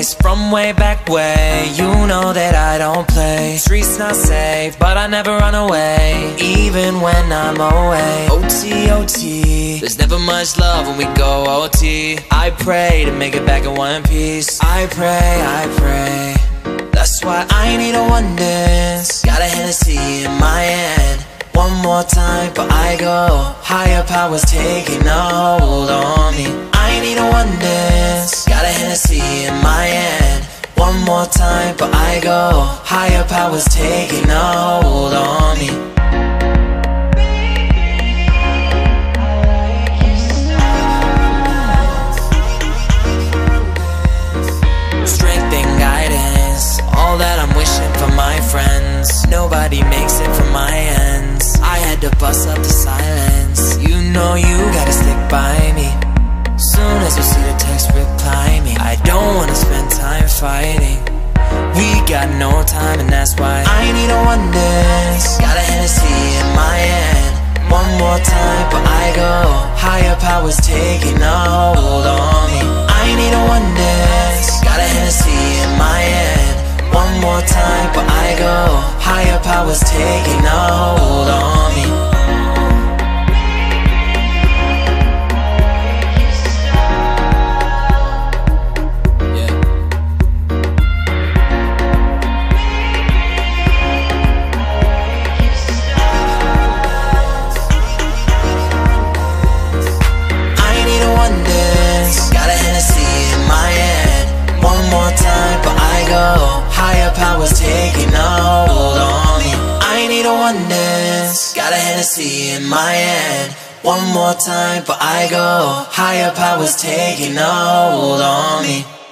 ways from way back way. You know that I don't play. Streets not safe, but I never run away, even when I'm away. OT, OT, there's never much love when we go OT. I pray to make it back in one piece. I pray. That's why I need a one dance. Got a Hennessy in my hand. One more time, but I go. Higher powers taking a hold on me. I need a one dance. Got a Hennessy in my hand. One more time, but I go. Higher powers taking a hold on me. Strength and guidance, all that I'm wishing for my friends. Nobody makes it from my ends. I had to bust up the silence. You know you gotta stick by me. Soon as you see the text, reply me. I don't wanna spend time fighting. We got no time, and that's why I need a one dance. Got a Hennessy in my hand. One more time, but I go. Higher powers taking a hold on me. I need a one dance. Got a Hennessy in my hand. One more time, but I go. Higher powers taking a hold on me. Higher powers taking a hold on me. I need a one dance. Got a Hennessy in my hand. One more time, but I go. Higher powers taking a hold on me.